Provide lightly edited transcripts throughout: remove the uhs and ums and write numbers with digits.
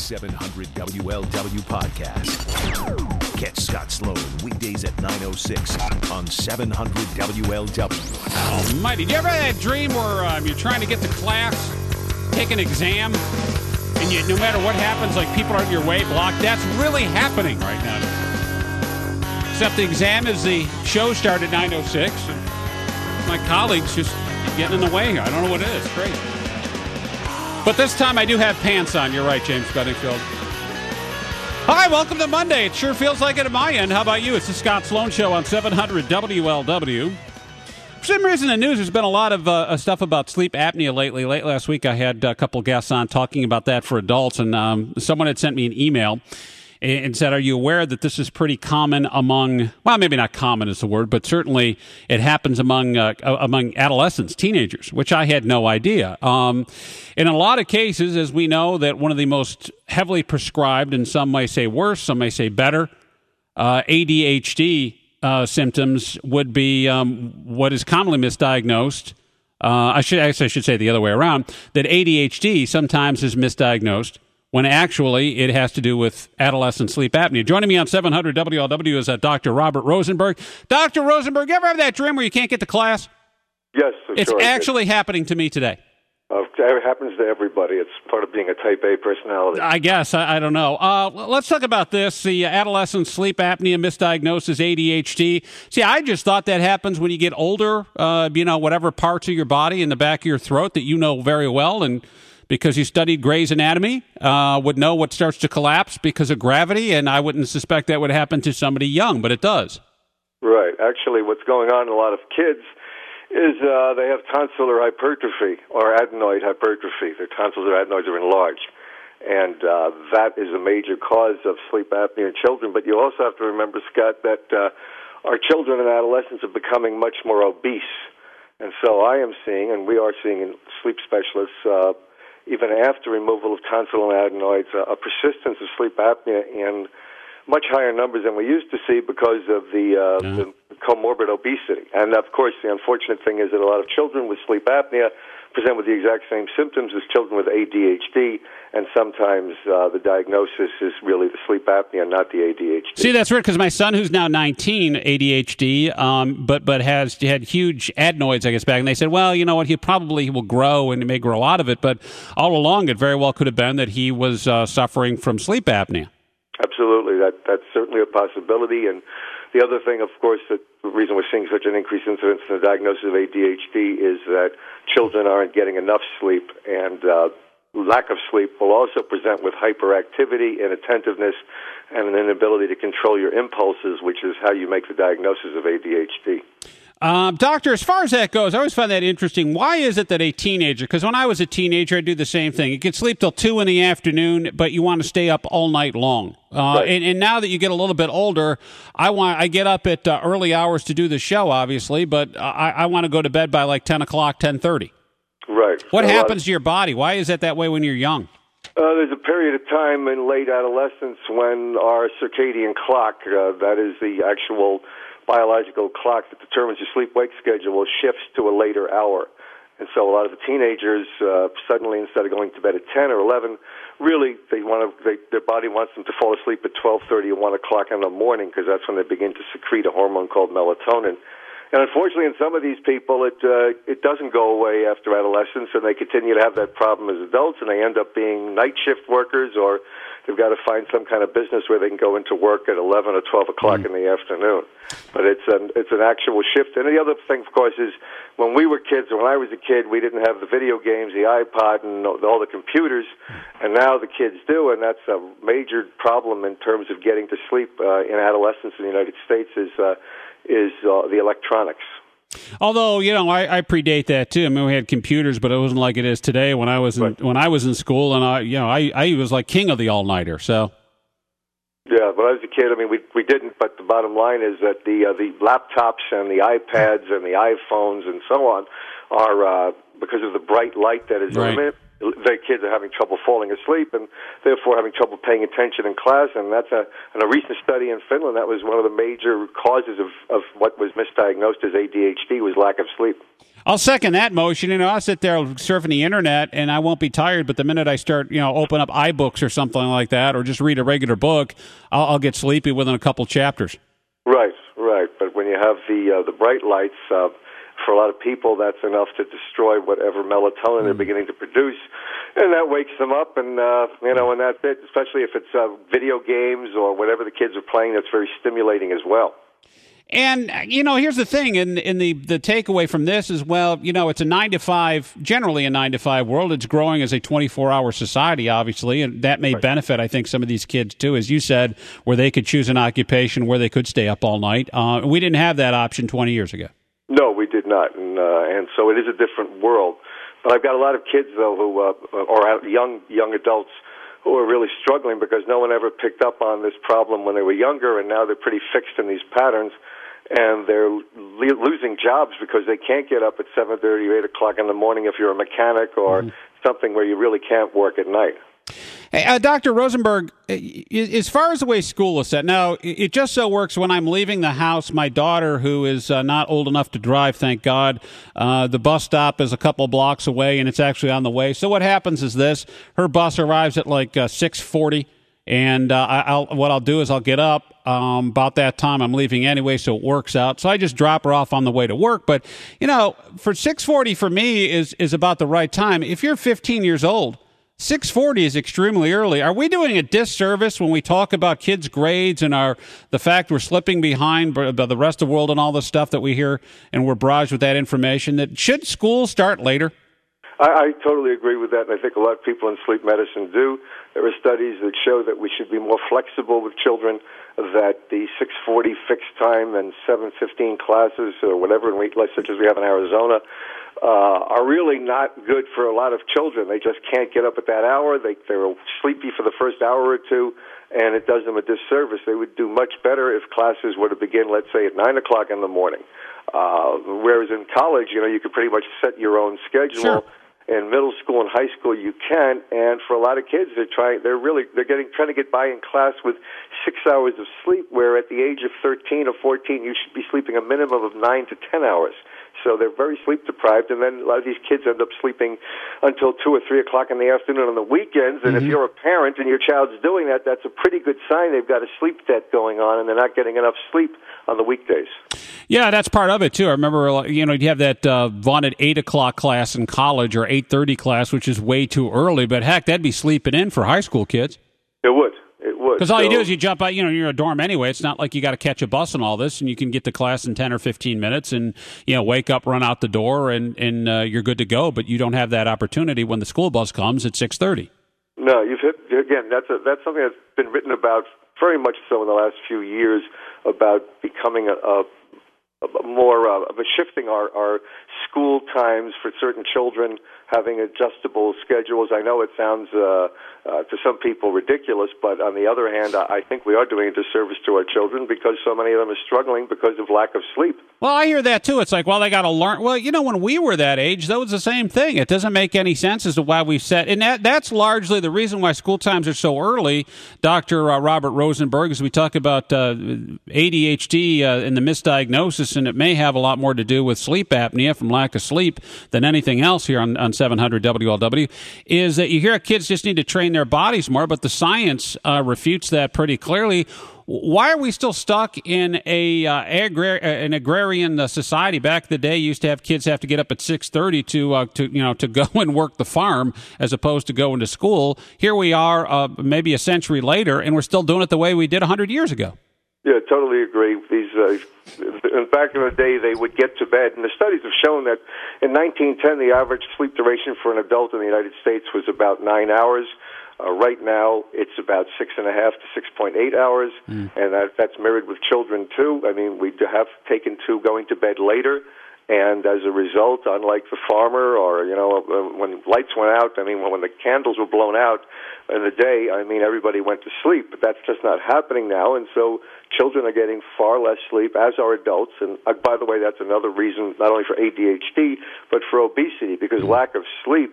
700 WLW podcast. Catch Scott Sloan weekdays at 9:06 on 700 WLW. Almighty, did you ever have that dream where you're trying to get to class, take an exam, and you, no matter what happens, like people are in your way, blocked? That's really happening right now. Except the exam is the show start at 9:06, and my colleagues just getting in the way here. I don't know what it is. Crazy. But this time I do have pants on. You're right, James Bedingfield. Hi, welcome to Monday. It sure feels like it at my end. How about you? It's the Scott Sloan Show on 700 WLW. For some reason in the news, there's been a lot of stuff about sleep apnea lately. Late last week, I had a couple guests on talking about that for adults, and someone had sent me an email and said, are you aware that this is pretty common among, well, maybe not common is the word, but certainly it happens among adolescents, teenagers, which I had no idea. In a lot of cases, as we know, that one of the most heavily prescribed, and some may say worse, some may say better, ADHD symptoms would be what is commonly misdiagnosed. I should say the other way around, that ADHD sometimes is misdiagnosed when actually it has to do with adolescent sleep apnea. Joining me on 700 WLW is Dr. Robert Rosenberg. Dr. Rosenberg, you ever have that dream where you can't get to class? Yes, it's sure actually happening to me today. It happens to everybody. It's part of being a type A personality. I guess. I don't know. Let's talk about this, the adolescent sleep apnea misdiagnosis, ADHD. See, I just thought that happens when you get older, whatever parts of your body in the back of your throat that you know very well, and because you studied Grey's Anatomy, would know what starts to collapse because of gravity, and I wouldn't suspect that would happen to somebody young, but it does. Right. Actually, what's going on in a lot of kids is they have tonsillar hypertrophy or adenoid hypertrophy. Their tonsils or adenoids are enlarged, and that is a major cause of sleep apnea in children. But you also have to remember, Scott, that our children and adolescents are becoming much more obese. And so I am seeing, and we are seeing in sleep specialists, even after removal of tonsil and adenoids, a persistence of sleep apnea in much higher numbers than we used to see because of the comorbid obesity. And, of course, the unfortunate thing is that a lot of children with sleep apnea present with the exact same symptoms as children with ADHD, and sometimes the diagnosis is really the sleep apnea, not the ADHD. See, that's weird, because my son, who's now 19, ADHD, but had huge adenoids, I guess, back, and they said, well, you know what, he will grow, and he may grow out of it, but all along it very well could have been that he was suffering from sleep apnea. Absolutely. That's certainly a possibility. And the other thing, of course, that the reason we're seeing such an increased incidence in the diagnosis of ADHD is that children aren't getting enough sleep, and lack of sleep will also present with hyperactivity, inattentiveness, and an inability to control your impulses, which is how you make the diagnosis of ADHD. Doctor, as far as that goes, I always find that interesting. Why is it that a teenager, because when I was a teenager, I'd do the same thing. You could sleep till 2 in the afternoon, but you want to stay up all night long. Right. And now that you get a little bit older, I get up at early hours to do the show, obviously, but I want to go to bed by like 10 o'clock, 10:30. Right. What happens to your body? Why is it that way when you're young? There's a period of time in late adolescence when our circadian clock, that is the actual biological clock that determines your sleep-wake schedule, shifts to a later hour. And so a lot of the teenagers suddenly, instead of going to bed at 10 or 11, really their body wants them to fall asleep at 12:30 or 1 o'clock in the morning, because that's when they begin to secrete a hormone called melatonin. And unfortunately, in some of these people, it doesn't go away after adolescence, and they continue to have that problem as adults, and they end up being night shift workers, or they've got to find some kind of business where they can go into work at 11 or 12 o'clock in the afternoon. But it's an actual shift. And the other thing, of course, is when we were kids, when I was a kid, we didn't have the video games, the iPod, and all the computers, and now the kids do, and that's a major problem in terms of getting to sleep in adolescence in the United States is the electronics. Although, I predate that too. I mean, we had computers, but it wasn't like it is today. When I was in school, and I was like king of the all-nighter. So, yeah, when I was a kid, I mean, we didn't. But the bottom line is that the laptops and the iPads and the iPhones and so on are because of the bright light that is the kids are having trouble falling asleep and therefore having trouble paying attention in class. And that's in a recent study in Finland, that was one of the major causes of what was misdiagnosed as ADHD, was lack of sleep. I'll second that motion. I'll sit there surfing the internet and I won't be tired, but the minute I start, open up iBooks or something like that, or just read a regular book, I'll get sleepy within a couple chapters. Right. But when you have the bright lights, for a lot of people, that's enough to destroy whatever melatonin they're beginning to produce, and that wakes them up, and and that's it. Especially if it's video games or whatever the kids are playing, that's very stimulating as well. And, here's the thing, in the takeaway from this is, well, it's a 9-to-5, generally a 9-to-5 world. It's growing as a 24-hour society, obviously, and that may benefit, I think, some of these kids, too, as you said, where they could choose an occupation where they could stay up all night. We didn't have that option 20 years ago. No, we did not, and so it is a different world. But I've got a lot of kids, though, who or young adults who are really struggling because no one ever picked up on this problem when they were younger, and now they're pretty fixed in these patterns. And they're losing jobs because they can't get up at 7:30 or 8 o'clock in the morning if you're a mechanic or something where you really can't work at night. Hey, Dr. Rosenberg, as far as the way school is set, now, it just so works when I'm leaving the house, my daughter, who is not old enough to drive, thank God, the bus stop is a couple blocks away, and it's actually on the way. So what happens is this. Her bus arrives at like 6:40. And what I'll do is I'll get up about that time. I'm leaving anyway, so it works out. So I just drop her off on the way to work. But, for 6:40 for me is about the right time. If you're 15 years old, 6:40 is extremely early. Are we doing a disservice when we talk about kids' grades and the fact we're slipping behind the rest of the world and all the stuff that we hear and we're barraged with that information? That should school start later? I totally agree with that, and I think a lot of people in sleep medicine do. There are studies that show that we should be more flexible with children, that the 6:40 fixed time and 7:15 classes or whatever, such as we have in Arizona, are really not good for a lot of children. They just can't get up at that hour. They're sleepy for the first hour or two, and it does them a disservice. They would do much better if classes were to begin, let's say, at 9 o'clock in the morning. Whereas in college, you could pretty much set your own schedule. Sure. In middle school and high school, you can, and for a lot of kids, they're trying to get by in class with 6 hours of sleep. Where at the age of 13 or 14, you should be sleeping a minimum of 9 to 10 hours. So they're very sleep deprived, and then a lot of these kids end up sleeping until 2 or 3 o'clock in the afternoon on the weekends. And if you're a parent and your child's doing that, that's a pretty good sign they've got a sleep debt going on, and they're not getting enough sleep on the weekdays. Yeah, that's part of it too. I remember, you have that vaunted 8 o'clock class in college or 8:30 class, which is way too early. But heck, that'd be sleeping in for high school kids. It would. Because all you do is you jump out, you're in a dorm anyway. It's not like you got to catch a bus and all this, and you can get to class in 10 or 15 minutes and, wake up, run out the door, and you're good to go. But you don't have that opportunity when the school bus comes at 6:30. No, you've hit, again, that's something that's been written about very much so in the last few years about becoming a shifting our school times for certain children, having adjustable schedules. I know it sounds to some people ridiculous, but on the other hand, I think we are doing a disservice to our children because so many of them are struggling because of lack of sleep. Well, I hear that too. It's like, well, they got to learn. Well, when we were that age, that was the same thing. It doesn't make any sense as to why we set, and that's largely the reason why school times are so early. Dr. Robert Rosenberg, as we talk about ADHD and the misdiagnosis, and it may have a lot more to do with sleep apnea from lack of sleep than anything else here on 700 WLW, is that you hear kids just need to train their bodies more, but the science refutes that pretty clearly. Why are we still stuck in an agrarian society? Back in the day, you used to have kids have to get up at 6:30 to go and work the farm as opposed to going to school. Here we are, maybe a century later, and we're still doing it the way we did 100 years ago. Yeah, totally agree. Back in the day, they would get to bed, and the studies have shown that in 1910, the average sleep duration for an adult in the United States was about 9 hours. Right now, it's about 6.5 to 6.8 hours, and that's mirrored with children, too. I mean, we have taken to going to bed later, and as a result, unlike the farmer or, when lights went out, when the candles were blown out in the day, everybody went to sleep, but that's just not happening now, and so children are getting far less sleep, as are adults, and by the way, that's another reason, not only for ADHD, but for obesity, because lack of sleep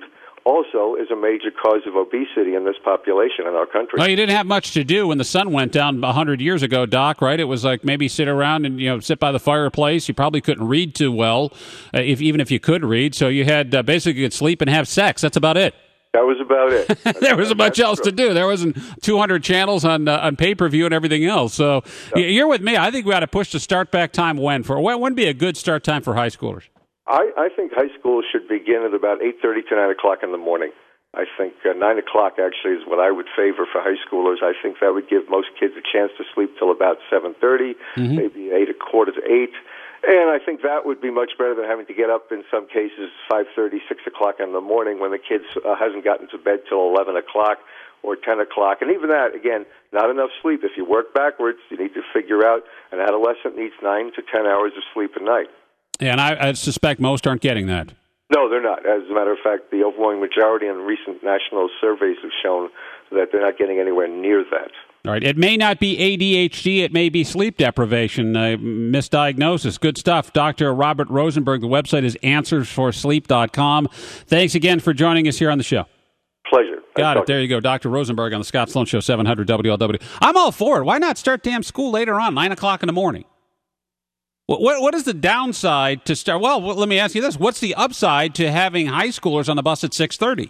also is a major cause of obesity in this population in our country. Well, you didn't have much to do when the sun went down 100 years ago, Doc, right? It was like maybe sit around and sit by the fireplace. You probably couldn't read too well, even if you could read. So you had basically could sleep and have sex. That's about it. That was about it. There wasn't much else to do. There wasn't 200 channels on pay-per-view and everything else. So you're with me. I think we ought to push the start back time when would be a good start time for high schoolers? I think high school should begin at about 8:30 to 9 o'clock in the morning. I think 9 o'clock actually is what I would favor for high schoolers. I think that would give most kids a chance to sleep till about 7:30, maybe 7:45 to 8. And I think that would be much better than having to get up in some cases 5:30, 6 o'clock in the morning when the kid hasn't gotten to bed till 11 o'clock or 10 o'clock. And even that, again, not enough sleep. If you work backwards, you need to figure out an adolescent needs 9 to 10 hours of sleep a night. Yeah, and I suspect most aren't getting that. No, they're not. As a matter of fact, the overwhelming majority in recent national surveys have shown that they're not getting anywhere near that. All right. It may not be ADHD. It may be sleep deprivation, misdiagnosis. Good stuff. Dr. Robert Rosenberg. The website is answersforsleep.com. Thanks again for joining us here on the show. Pleasure. Got it. There you go. Dr. Rosenberg on the Scott Sloan Show, 700 WLW. I'm all for it. Why not start damn school later on, 9 o'clock in the morning? What is the downside to start? Well, let me ask you this. What's the upside to having high schoolers on the bus at 6:30?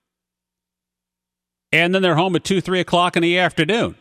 And then they're home at 2, 3 o'clock in the afternoon.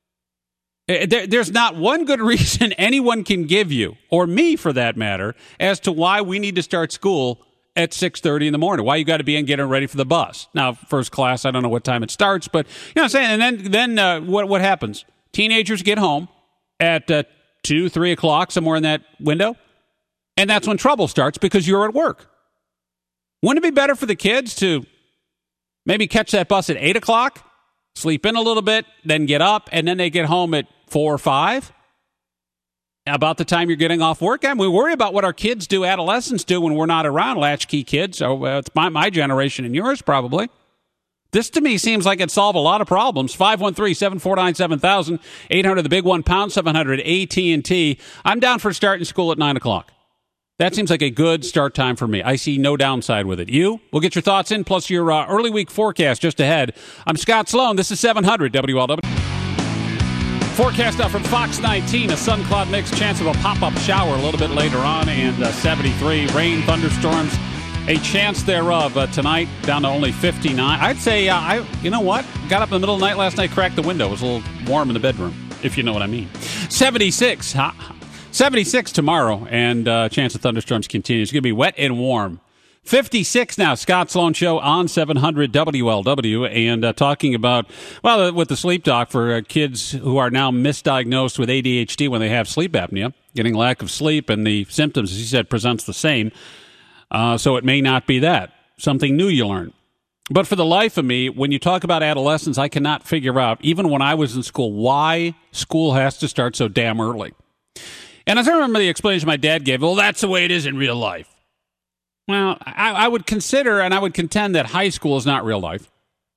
There's not one good reason anyone can give you, or me for that matter, as to why we need to start school at 6:30 in the morning. Why you got to be in getting ready for the bus. Now, first class, I don't know what time it starts, but you know what I'm saying? And then what happens? Teenagers get home at 2, 3 o'clock, somewhere in that window, and that's when trouble starts because you're at work. Wouldn't it be better for the kids to maybe catch that bus at 8 o'clock, sleep in a little bit, then get up, and then they get home at 4 or 5? About the time you're getting off work. And we worry about what our kids do, adolescents do, when we're not around, latchkey kids. So it's my generation and yours probably. This, to me, seems like it'd solve a lot of problems. 513-749-7000, 800, the big one, pound 700, AT&T. I'm down for starting school at 9 o'clock. That seems like a good start time for me. I see no downside with it. You? We'll get your thoughts in, plus your early week forecast just ahead. I'm Scott Sloan. This is 700 WLW. Forecast out from Fox 19, a sun cloud mix, chance of a pop-up shower a little bit later on, and 73, rain, thunderstorms, a chance thereof tonight, down to only 59. I'd say, you know what? Got up in the middle of the night last night, cracked the window. It was a little warm in the bedroom, if you know what I mean. 76, 76 tomorrow, and chance of thunderstorms continues. It's going to be wet and warm. 56 now, Scott Sloan Show on 700 WLW, and talking about, well, with the sleep doc for kids who are now misdiagnosed with ADHD when they have sleep apnea, getting lack of sleep, and the symptoms, as he said, presents the same. So it may not be that. Something new you learn. But for the life of me, when you talk about adolescence, I cannot figure out, even when I was in school, why school has to start so damn early. And as I remember the explanation my dad gave, well, that's the way it is in real life. Well, I would consider and I would contend that high school is not real life.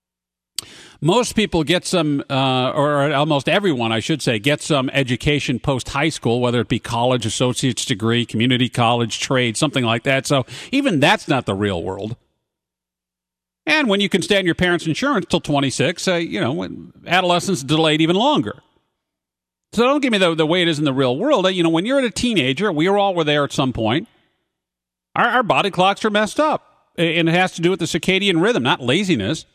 Most people get some, or almost everyone, I should say, gets some education post-high school, whether it be college, associate's degree, community college, trade, something like that. So even that's not the real world. And when you can stay on your parents' insurance till 26, adolescence is delayed even longer. So don't give me the way it is in the real world. When you're a teenager, we all were there at some point. Our body clocks are messed up, and it has to do with the circadian rhythm, not laziness.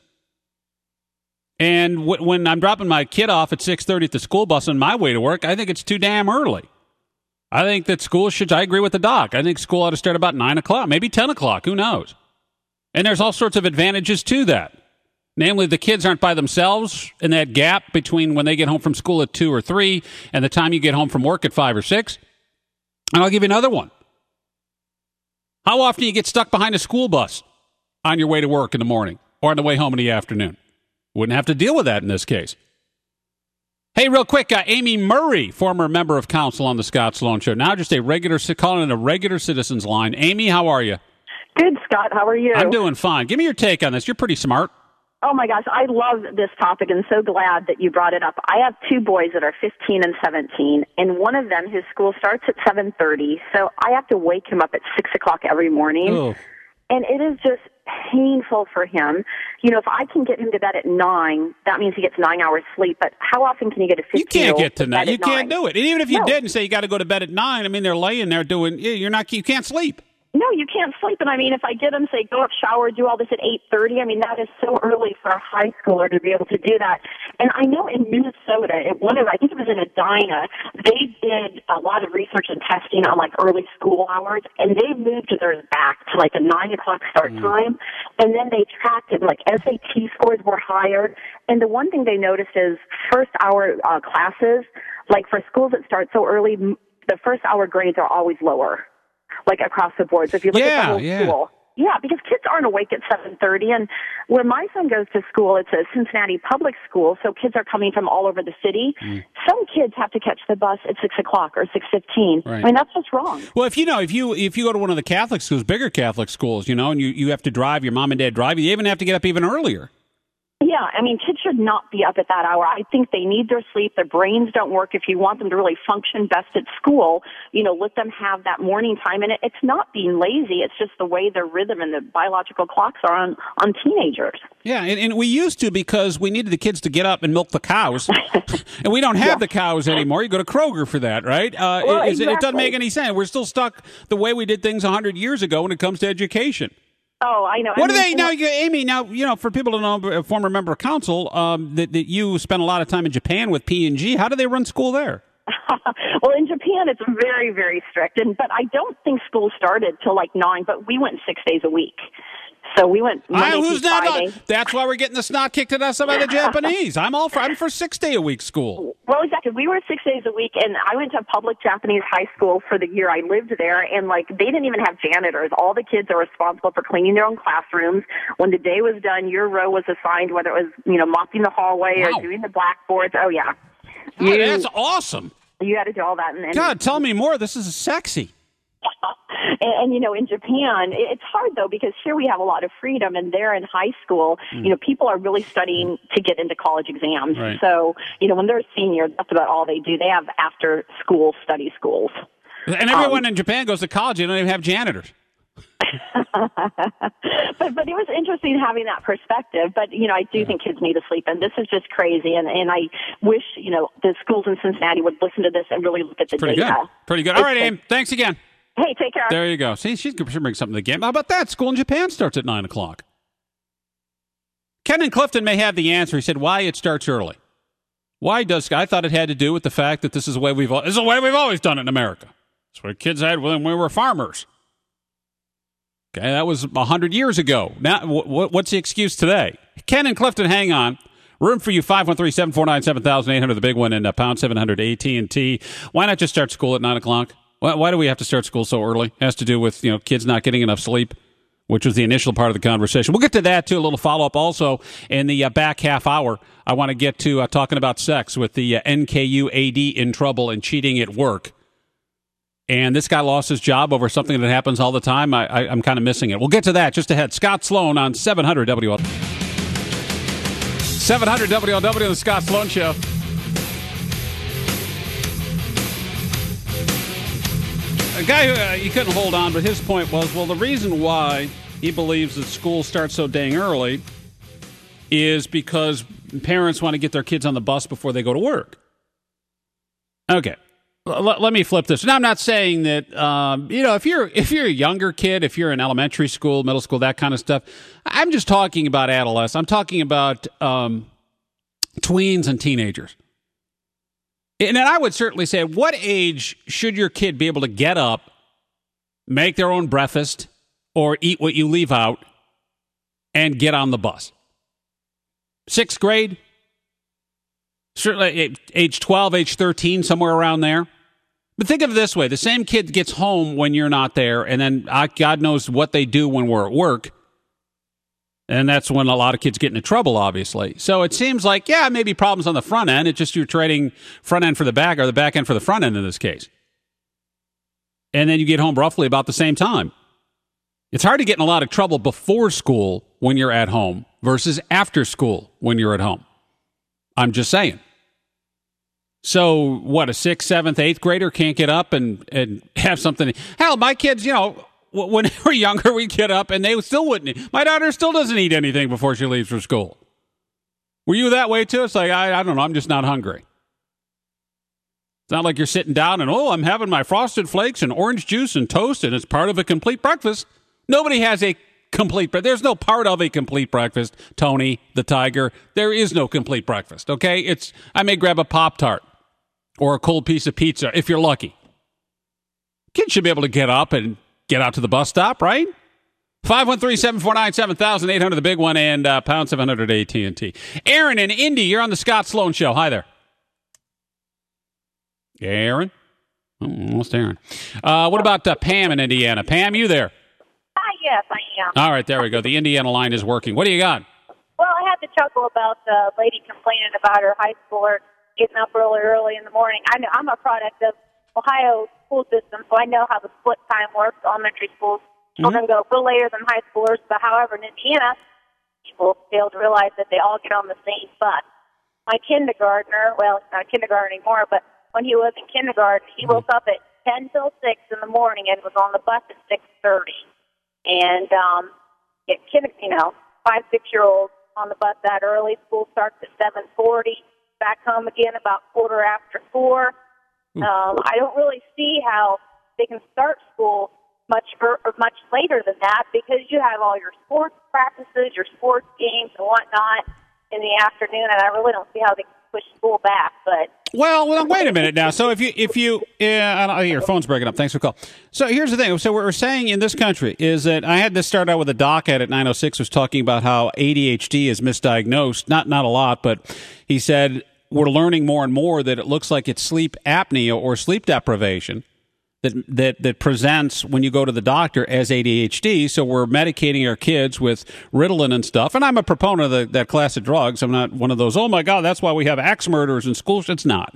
And when I'm dropping my kid off at 6:30 at the school bus on my way to work, I think it's too damn early. I think that school I agree with the doc. I think school ought to start about 9 o'clock, maybe 10 o'clock, who knows? And there's all sorts of advantages to that. Namely, the kids aren't by themselves in that gap between when they get home from school at 2 or 3 and the time you get home from work at 5 or 6. And I'll give you another one. How often do you get stuck behind a school bus on your way to work in the morning or on the way home in the afternoon? Wouldn't have to deal with that in this case. Hey, real quick, Amy Murray, former member of council on the Scott Sloan Show, now just calling in a regular citizen's line. Amy, how are you? Good, Scott. How are you? I'm doing fine. Give me your take on this. You're pretty smart. Oh, my gosh. I love this topic and so glad that you brought it up. I have two boys that are 15 and 17, and one of them, his school starts at 7:30, so I have to wake him up at 6 o'clock every morning. Oh. And it is just painful for him. You know, if I can get him to bed at 9, that means he gets 9 hours sleep. But how often can you get a 15-year-old? You can't get to 9. You 9? can't do it. And even if you No. did and say you got to go to bed at 9, I mean, they're laying there doing. You can't sleep. No, you can't sleep. And I mean, if I get him, say, go up, shower, do all this at 8:30, I mean, that is so early for a high schooler to be able to do that. And I know in Minnesota, I think it was in Edina, they did a lot of research and testing on like early school hours, and they moved theirs back to like a 9 o'clock start time. And then they tracked it, like SAT scores were higher. And the one thing they noticed is first hour classes, like for schools that start so early, the first hour grades are always lower. Like across the board. So if you look at the whole school. Yeah, because kids aren't awake at 7:30. And where my son goes to school, it's a Cincinnati public school, so kids are coming from all over the city. Some kids have to catch the bus at 6 o'clock or 6:15. Right. I mean, that's just wrong. Well, if you go to one of the Catholic schools, bigger Catholic schools, and you have to drive, your mom and dad drive, you even have to get up even earlier. Yeah, I mean, kids should not be up at that hour. I think they need their sleep. Their brains don't work. If you want them to really function best at school, let them have that morning time. And it's not being lazy. It's just the way their rhythm and the biological clocks are on teenagers. Yeah, and we used to because we needed the kids to get up and milk the cows. And we don't have the cows anymore. You go to Kroger for that, right? Well, exactly. It doesn't make any sense. We're still stuck the way we did things 100 years ago when it comes to education. Oh, I know. What do they now, Amy? Now, for people to know, a former member of council, that you spent a lot of time in Japan with P&G. How do they run school there? Well, in Japan, it's very, very strict. But I don't think school started till like 9. But we went 6 days a week. So we went Monday through Friday. That's why we're getting the snot kicked at us by the Japanese. I'm for 6 day a week school. Well, exactly. We were 6 days a week, and I went to public Japanese high school for the year I lived there, and they didn't even have janitors. All the kids are responsible for cleaning their own classrooms. When the day was done, your row was assigned, whether it was mopping the hallway or doing the blackboards. Oh yeah, that's awesome. You had to do all that. And God, tell me more. This is sexy. And in Japan, it's hard, though, because here we have a lot of freedom, and there in high school, people are really studying to get into college exams. Right. So, when they're seniors, that's about all they do. They have after-school study schools. And everyone in Japan goes to college. They don't even have janitors. But it was interesting having that perspective. But, I do think kids need to sleep, and this is just crazy. And I wish, the schools in Cincinnati would listen to this and really look at the data. Pretty good. All right, Aim. Thanks again. Hey, take care. There you go. See, she should bring something to the game. How about that? School in Japan starts at 9 o'clock. Ken in Clifton may have the answer. He said, why it starts early. Why does... I thought it had to do with the fact that this is the way we've always done it in America. It's what kids had when we were farmers. Okay, that was 100 years ago. Now, what's the excuse today? Ken in Clifton, hang on. Room for you, 513-749-7800, the big one, and pound 700 AT&T. Why not just start school at 9 o'clock? Why do we have to start school so early? It has to do with, kids not getting enough sleep, which was the initial part of the conversation. We'll get to that, too, a little follow-up also in the back half hour. I want to get to talking about sex with the NKU AD in trouble and cheating at work. And this guy lost his job over something that happens all the time. I'm kind of missing it. We'll get to that just ahead. Scott Sloan on 700 WL. 700 WLW, the Scott Sloan Show. A guy who he couldn't hold on, but his point was, well, the reason why he believes that school starts so dang early is because parents want to get their kids on the bus before they go to work. Okay. Let me flip this. Now, I'm not saying that, if you're a younger kid, if you're in elementary school, middle school, that kind of stuff, I'm just talking about adolescents. I'm talking about tweens and teenagers. And I would certainly say, at what age should your kid be able to get up, make their own breakfast, or eat what you leave out, and get on the bus? 6th grade? Certainly age 12, age 13, somewhere around there. But think of it this way. The same kid gets home when you're not there, and then God knows what they do when we're at work. And that's when a lot of kids get into trouble, obviously. So it seems like, maybe problems on the front end. It's just you're trading front end for the back, or the back end for the front end in this case. And then you get home roughly about the same time. It's hard to get in a lot of trouble before school when you're at home versus after school when you're at home. I'm just saying. So, what, a 6th, 7th, 8th grader can't get up and have something? Hell, my kids, when they were younger, we'd get up and they still wouldn't eat. My daughter still doesn't eat anything before she leaves for school. Were you that way too? It's like, I don't know, I'm just not hungry. It's not like you're sitting down and, I'm having my Frosted Flakes and orange juice and toast and it's part of a complete breakfast. Nobody has a complete breakfast. There's no part of a complete breakfast, Tony the Tiger. There is no complete breakfast, okay? I may grab a Pop-Tart or a cold piece of pizza if you're lucky. Kids should be able to get up and get out to the bus stop, right? 513-749-7800, the big one, and pound 700 AT&T. Aaron in Indy, you're on the Scott Sloan Show. Hi there. Aaron? Oh, almost Aaron. What about Pam in Indiana? Pam, you there? Hi, yes, I am. All right, there we go. The Indiana line is working. What do you got? Well, I had to chuckle about the lady complaining about her high schooler getting up early in the morning. I know I'm a product of Ohio school system, so I know how the split time works. Elementary schools, children go a little later than high schoolers, but however, in Indiana, people fail to realize that they all get on the same bus. My kindergartner, well, it's not kindergarten anymore, but when he was in kindergarten, he woke up at 10 till 6 in the morning and was on the bus at 6:30. And, 5, 6-year-olds on the bus that early. School starts at 7:40. Back home again about 4:15. I don't really see how they can start school much later than that because you have all your sports practices, your sports games, and whatnot in the afternoon, and I really don't see how they can push school back. But well, wait a minute now. So if you, your phone's breaking up. Thanks for the call. So here's the thing. So what we're saying in this country is that I had this start out with a doc at 906 was talking about how ADHD is misdiagnosed. Not a lot, but he said we're learning more and more that it looks like it's sleep apnea or sleep deprivation that presents when you go to the doctor as ADHD. So we're medicating our kids with Ritalin and stuff. And I'm a proponent of that class of drugs. I'm not one of those, oh my God, that's why we have axe murders in schools. It's not.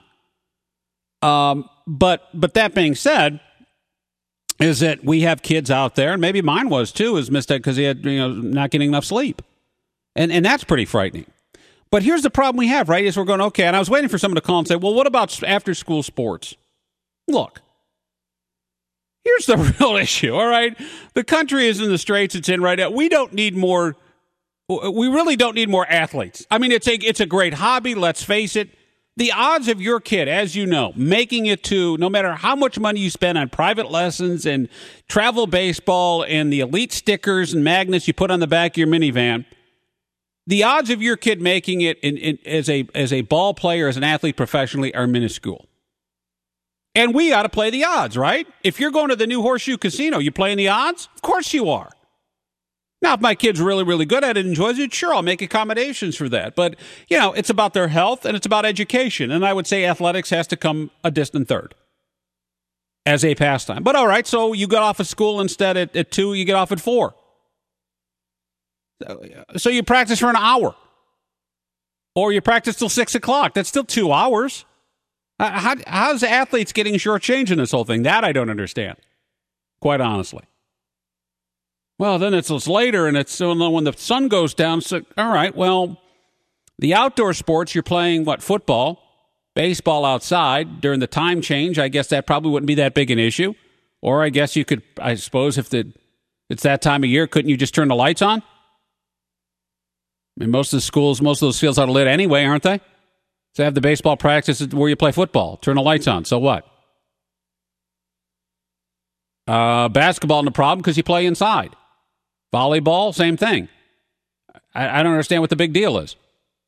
But that being said, is that we have kids out there, and maybe mine was too, is missed because he had, not getting enough sleep. And that's pretty frightening. But here's the problem we have, right, is we're going, okay, and I was waiting for someone to call and say, well, what about after-school sports? Look, here's the real issue, all right? The country is in the straits it's in right now. We really don't need more athletes. I mean, it's a great hobby, let's face it. The odds of your kid, as you know, making it to, no matter how much money you spend on private lessons and travel baseball and the elite stickers and magnets you put on the back of your minivan, the odds of your kid making it as a ball player, as an athlete professionally, are minuscule. And we ought to play the odds, right? If you're going to the new Horseshoe Casino, you playing the odds? Of course you are. Now, if my kid's really, really good at it, enjoys it, sure, I'll make accommodations for that. But, it's about their health and it's about education. And I would say athletics has to come a distant third as a pastime. But all right, so you got off of school instead at 2, you get off at 4. So you practice for an hour. Or you practice till 6 o'clock. That's still 2 hours. How's athletes getting shortchanged in this whole thing? That I don't understand, quite honestly. Well, then it's later, and it's when the sun goes down. So, all right, well, the outdoor sports, you're playing, football, baseball outside. During the time change, I guess that probably wouldn't be that big an issue. Or I guess you could, I suppose, if it's that time of year, couldn't you just turn the lights on? I mean, most of the schools, most of those fields are lit anyway, aren't they? So have the baseball practice where you play football. Turn the lights on. So what? Basketball, no problem because you play inside. Volleyball, same thing. I don't understand what the big deal is.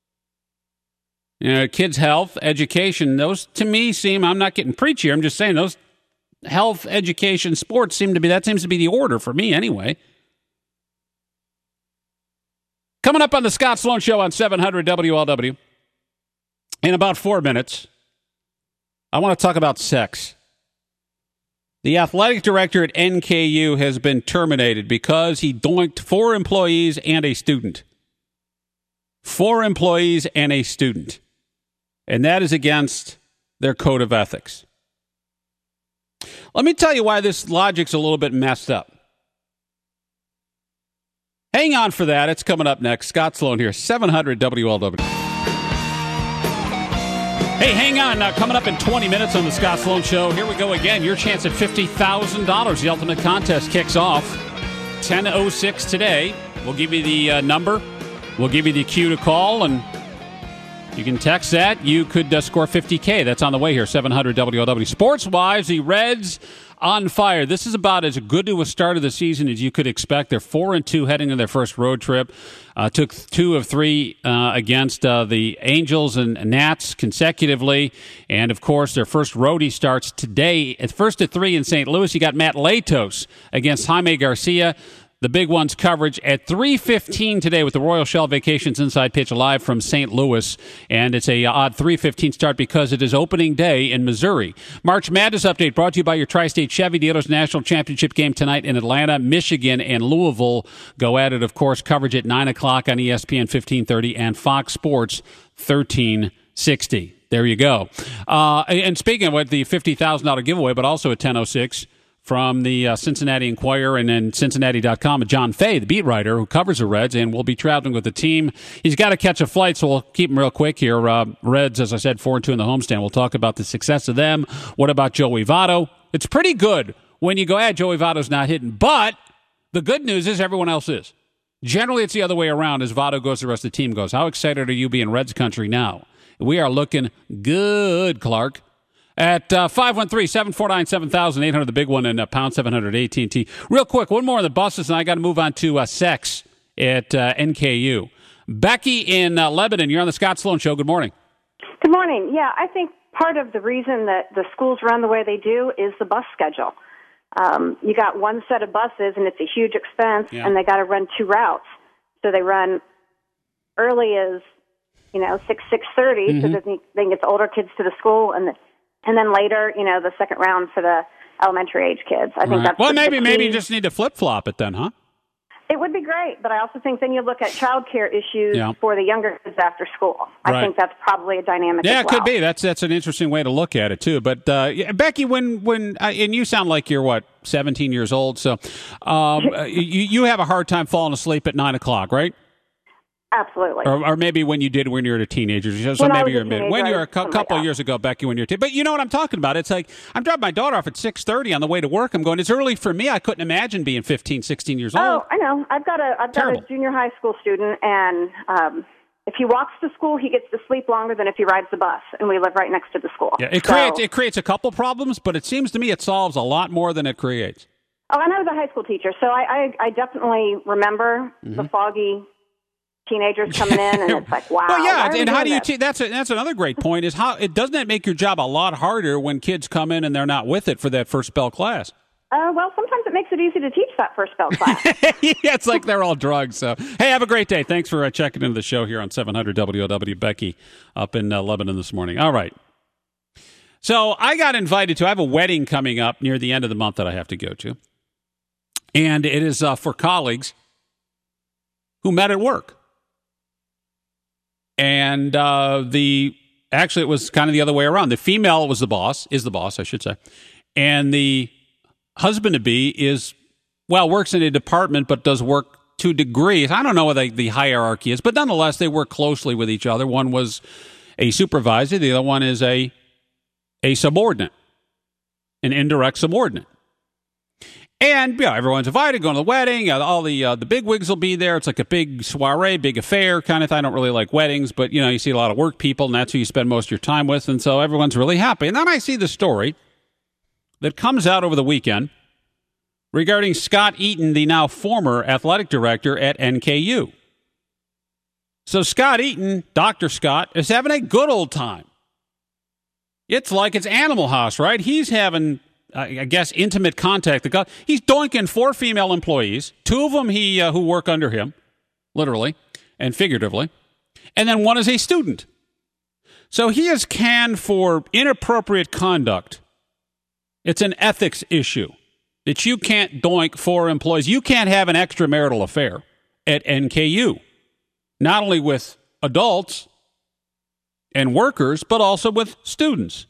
Kids' health, education, those to me I'm not getting preachy. I'm just saying those health, education, sports seems to be the order for me anyway. Coming up on the Scott Sloan Show on 700 WLW. In about 4 minutes, I want to talk about sex. The athletic director at NKU has been terminated because he doinked 4 employees and a student. 4 employees and a student. And that is against their code of ethics. Let me tell you why this logic's a little bit messed up. Hang on for that. It's coming up next. Scott Sloan here, 700 WLW. Hey, hang on. Coming up in 20 minutes on the Scott Sloan Show. Here we go again. Your chance at $50,000. The ultimate contest kicks off 10:06 today. We'll give you the number. We'll give you the cue to call, and you can text that. You could score $50K. That's on the way here. 700 WLW. Sports-wise, the Reds on fire. This is about as good to a start of the season as you could expect. They're 4-2 heading to their first road trip. Took 2 of 3 against the Angels and Nats consecutively. And, of course, their first roadie starts today. At first at 3 in St. Louis, you got Matt Latos against Jaime Garcia. The Big Ones coverage at 3:15 today with the Royal Shell Vacations Inside Pitch live from St. Louis. And it's a odd 3:15 start because it is opening day in Missouri. March Madness update brought to you by your Tri-State Chevy Dealers National Championship game tonight in Atlanta. Michigan and Louisville go at it, of course. Coverage at 9 o'clock on ESPN 1530 and Fox Sports 1360. There you go. And speaking of what, the $50,000 giveaway, but also at 10:06, from the Cincinnati Enquirer and then Cincinnati.com, John Fay, the beat writer who covers the Reds, and will be traveling with the team. He's got to catch a flight, so we'll keep him real quick here. Reds, as I said, 4-2 in the homestand. We'll talk about the success of them. What about Joey Votto? It's pretty good when you go, Joey Votto's not hitting. But the good news is everyone else is. Generally, it's the other way around. As Votto goes, the rest of the team goes. How excited are you being Reds country now? We are looking good, Clark. At 513-749-7000, 800, the big one, and pound 700 AT&T. Real quick, one more on the buses, and I got to move on to sex at NKU. Becky in Lebanon, you're on the Scott Sloan Show. Good morning. Good morning. Yeah, I think part of the reason that the schools run the way they do is the bus schedule. You got one set of buses, and it's a huge expense, and they got to run 2 routes. So they run early as, 6:30, so that they can get the older kids to the school, and then later, the second round for the elementary age kids. I think that's maybe you just need to flip-flop it then, huh? It would be great, but I also think then you look at child care issues for the younger kids after school. I think that's probably a dynamic as well. Yeah, it could be. That's an interesting way to look at it, too. But, Becky, when and you sound like you're, 17 years old, so you have a hard time falling asleep at 9 o'clock, right? Absolutely. Or maybe when you were a teenager. So maybe you're mid. When you're a couple of years ago, Becky, when you're a teenager. But you know what I'm talking about. It's like I'm dropping my daughter off at 6:30 on the way to work. I'm going, it's early for me. I couldn't imagine being 15, 16 years old. Oh, I know. I've got a junior high school student, and if he walks to school, he gets to sleep longer than if he rides the bus, and we live right next to the school. Yeah, it creates a couple problems, but it seems to me it solves a lot more than it creates. Oh, and I was a high school teacher, so I definitely remember the foggy teenagers coming in, and it's like, wow. Well, yeah, and how do you teach? That's another great point. Is how doesn't that make your job a lot harder when kids come in and they're not with it for that first spell class? Well, sometimes it makes it easy to teach that first spell class. Yeah, it's like they're all drugs. So, hey, have a great day. Thanks for checking into the show here on 700 WOW. Becky up in Lebanon this morning. All right. So I got invited to. I have a wedding coming up near the end of the month that I have to go to, and it is for colleagues who met at work. And actually, it was kind of the other way around. The female is the boss, I should say. And the husband-to-be works in a department, but does work to degrees. I don't know what the hierarchy is, but nonetheless, they work closely with each other. One was a supervisor. The other one is a subordinate, an indirect subordinate. And everyone's invited, going to the wedding. All the big wigs will be there. It's like a big soiree, big affair kind of thing. I don't really like weddings, but you see a lot of work people, and that's who you spend most of your time with. And so everyone's really happy. And then I see the story that comes out over the weekend regarding Scott Eaton, the now former athletic director at NKU. So Scott Eaton, Dr. Scott, is having a good old time. It's like it's Animal House, right? He's having, I guess, intimate contact. He's doinking 4 female employees, 2 of them who work under him, literally and figuratively, and then 1 is a student. So he is canned for inappropriate conduct. It's an ethics issue that you can't doink 4 employees. You can't have an extramarital affair at NKU, not only with adults and workers, but also with students.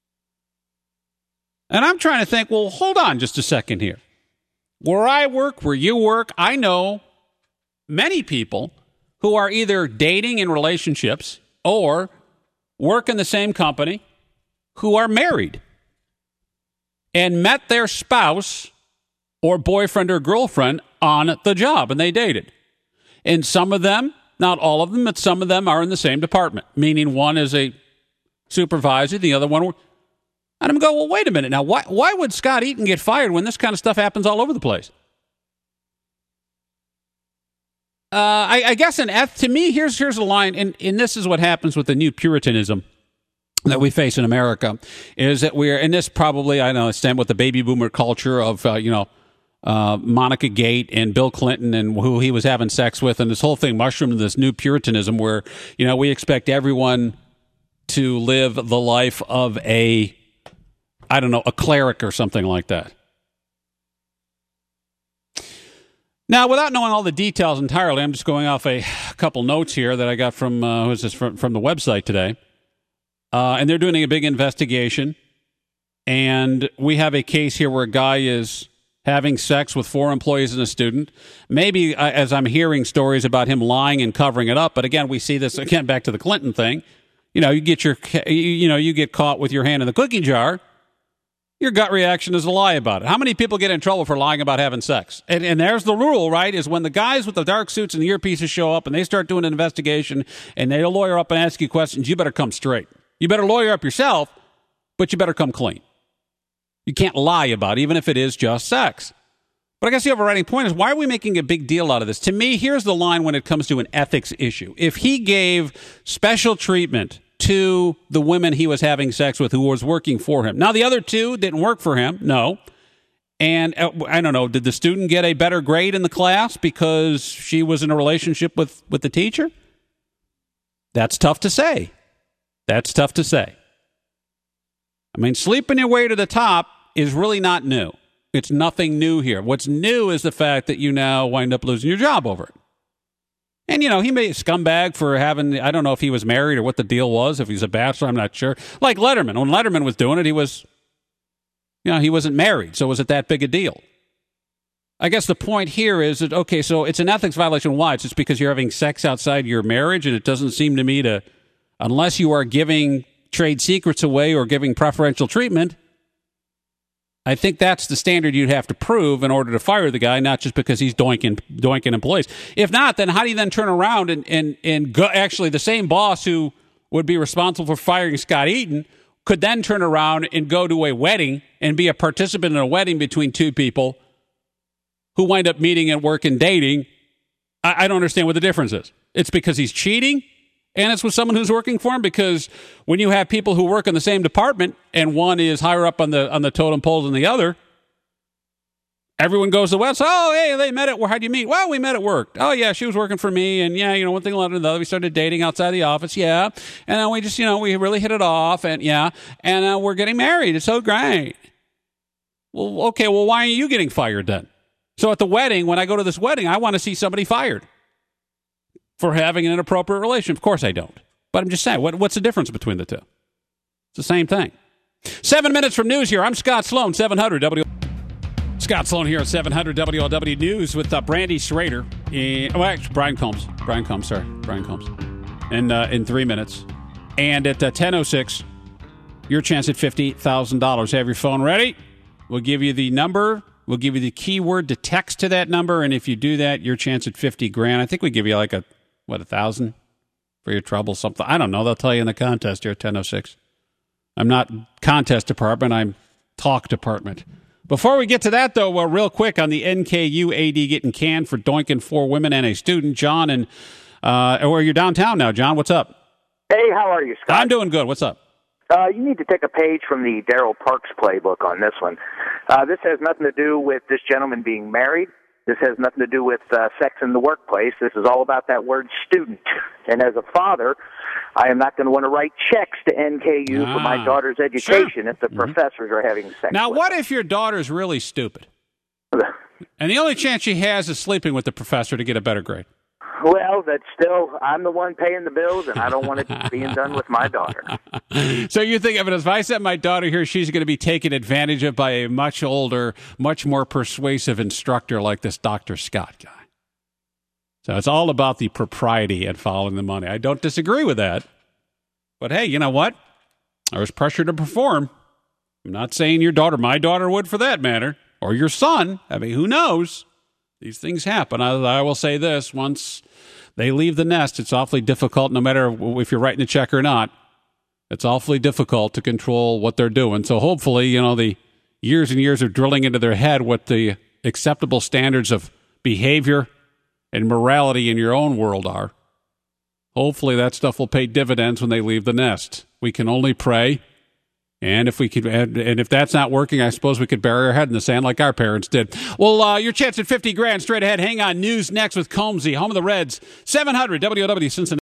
And I'm trying to think, well, hold on just a second here. Where I work, where you work, I know many people who are either dating in relationships or work in the same company who are married and met their spouse or boyfriend or girlfriend on the job, and they dated. And some of them, not all of them, but some of them are in the same department, meaning one is a supervisor, the other one. And I'm going, well, wait a minute now. Why would Scott Eaton get fired when this kind of stuff happens all over the place? I guess to me, here's a line, and this is what happens with the new Puritanism that we face in America, is that and this probably, I know, stem with the baby boomer culture of, Monica Gate and Bill Clinton and who he was having sex with, and this whole thing mushroomed into this new Puritanism where, we expect everyone to live the life of a cleric or something like that. Now, without knowing all the details entirely, I'm just going off a couple notes here that I got from from the website today. And they're doing a big investigation. And we have a case here where a guy is having sex with 4 employees and a student. Maybe as I'm hearing stories about him lying and covering it up. But again, we see this again back to the Clinton thing. You get caught with your hand in the cookie jar. Your gut reaction is to lie about it. How many people get in trouble for lying about having sex? And there's the rule, right, is when the guys with the dark suits and the earpieces show up and they start doing an investigation and they lawyer up and ask you questions, you better come straight. You better lawyer up yourself, but you better come clean. You can't lie about it, even if it is just sex. But I guess the overriding point is, why are we making a big deal out of this? To me, here's the line when it comes to an ethics issue. If he gave special treatment to the women he was having sex with who was working for him. Now, the other 2 didn't work for him, no. And I don't know, did the student get a better grade in the class because she was in a relationship with the teacher? That's tough to say. I mean, sleeping your way to the top is really not new. It's nothing new here. What's new is the fact that you now wind up losing your job over it. And, he may be a scumbag for having, I don't know if he was married or what the deal was. If he's a bachelor, I'm not sure. Like Letterman. When Letterman was doing it, he wasn't married. So was it that big a deal? I guess the point here is that, okay, so it's an ethics violation. Why? It's just because you're having sex outside your marriage, and it doesn't seem to me to, unless you are giving trade secrets away or giving preferential treatment, I think that's the standard you'd have to prove in order to fire the guy, not just because he's doinking employees. If not, then how do you then turn around and go, actually the same boss who would be responsible for firing Scott Eaton could then turn around and go to a wedding and be a participant in a wedding between 2 people who wind up meeting at work and dating? I don't understand what the difference is. It's because he's cheating? And it's with someone who's working for him, because when you have people who work in the same department and one is higher up on the totem pole than the other, everyone goes to the west. Oh, hey, they met at work. How'd you meet? Well, we met at work. Oh, yeah, she was working for me. And, yeah, one thing led to the other. We started dating outside the office. Yeah. And then we just, we really hit it off. And, yeah. And we're getting married. It's so great. Well, okay, well, why aren't you getting fired then? So at the wedding, when I go to this wedding, I want to see somebody fired for having an inappropriate relation. Of course I don't. But I'm just saying, what's the difference between the two? It's the same thing. 7 minutes from news here. I'm Scott Sloan, 700 W. Scott Sloan here at 700 WLW News with Brandy Schrader. Brian Combs. Brian Combs. In 3 minutes. And at 10:06, your chance at $50,000. Have your phone ready. We'll give you the number. We'll give you the keyword to text to that number. And if you do that, your chance at $50,000. I think we give you like $1,000 for your trouble, something. I don't know. They'll tell you in the contest here at 10:06. I'm not contest department. I'm talk department. Before we get to that, though, real quick on the NKU AD getting canned for doinking 4 women and a student, John, and you're downtown now, John. What's up? Hey, how are you, Scott? I'm doing good. What's up? You need to take a page from the Darrell Parks playbook on this one. This has nothing to do with this gentleman being married. This has nothing to do with sex in the workplace. This is all about that word student. And as a father, I am not going to want to write checks to NKU for my daughter's education if the professors are having sex. Now, what if your daughter's really stupid? And the only chance she has is sleeping with the professor to get a better grade. Well, that's still, I'm the one paying the bills, and I don't want it being done with my daughter. So you think of it as, if I set my daughter here, she's going to be taken advantage of by a much older, much more persuasive instructor like this Dr. Scott guy. So it's all about the propriety and following the money. I don't disagree with that. But hey, you know what? There's pressure to perform. I'm not saying your daughter, my daughter would for that matter, or your son. I mean, who knows? These things happen. I will say this, once they leave the nest, it's awfully difficult, no matter if you're writing a check or not. It's awfully difficult to control what they're doing. So hopefully, the years and years of drilling into their head what the acceptable standards of behavior and morality in your own world are. Hopefully that stuff will pay dividends when they leave the nest. We can only pray. And if that's not working, I suppose we could bury our head in the sand like our parents did. Well, your chance at $50,000 straight ahead. Hang on. News next with Combsy, home of the Reds. 700 WOW Cincinnati.